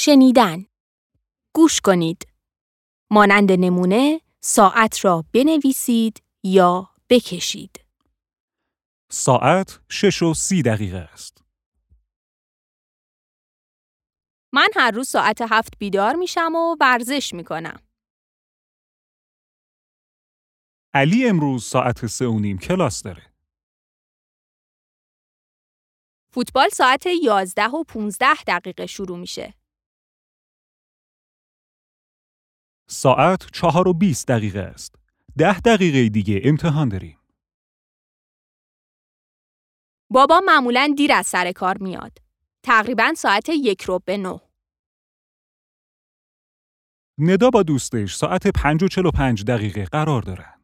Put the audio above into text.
شنیدن. گوش کنید. مانند نمونه ساعت را بنویسید یا بکشید. ساعت 6:30 است. من هر روز ساعت 7 بیدار میشم و ورزش میکنم. علی امروز ساعت 3:30 کلاس داره. فوتبال ساعت 11:15 شروع میشه. ساعت 4:20 است. 10 دقیقه دیگه امتحان داریم. بابا معمولاً دیر از سر کار میاد. تقریباً ساعت 8:45. ندا با دوستش ساعت 5:45 قرار دارن.